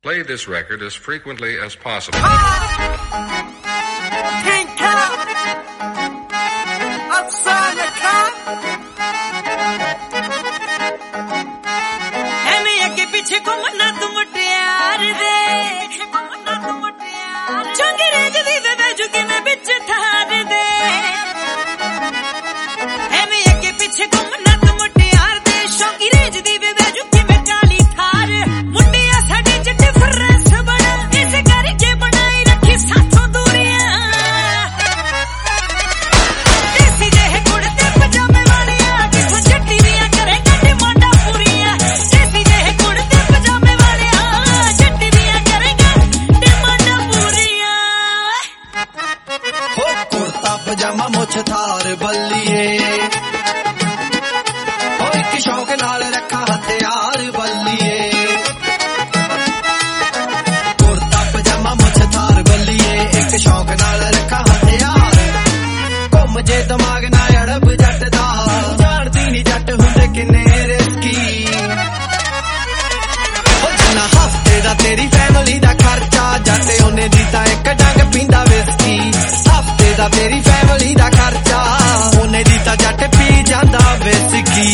Play this record as frequently as possible. पजामा मुछ थार बल्लिए एक शौक नाल रखा हथियार बल्लिए कुर्ता पजामा मुछ थार बल्लिए एक शौक नाल रखा हथियार घुम जे दिमाग ना अड़ब जट दा जानदी नी जट हुंदे किन्ने रिस्की जिन्ना हफ्ते दा तेरी फैमिली दा खर्चा जट ओने दी तां एक डंग पींदा विस्की हफ्ते दा तेरी फैमिली दा खर्चा ओने दी तां जट पी जांदा विस्की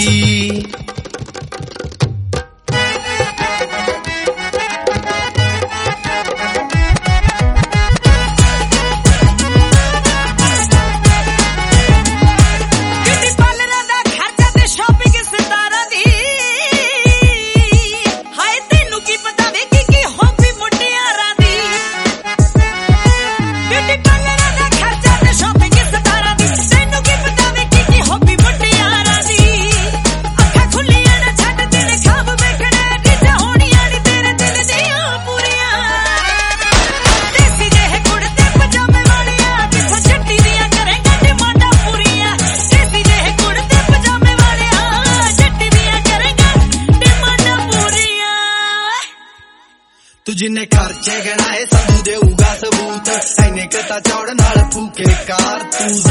तू जिन्ने खर्चे गणाए संधू देऊगा सबूत ऐने कता चौड़ नाल फूके कारतूस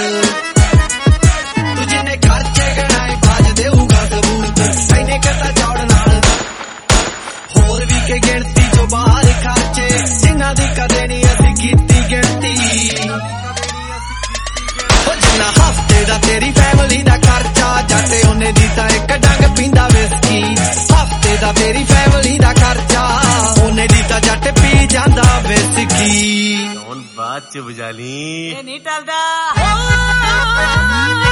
तू जिन्ने खर्चे गणाए बाज देऊगा सबूत ऐने कता चौड़ नाल होर भी के गिनती जो बाहर खर्चे जिन्ना दी कदे नी असी कीती गिनती जिन्ना हफ्ते दा तेरी फैमिली दा खर्चा जाते ओने दी तां एक डंग पींदा विस्की हफ्ते दा तेरी फैमिली दा खर्चा ओने दी तां जट पी जांदा विस्की कौन बात च बुझा ली नहीं टलदा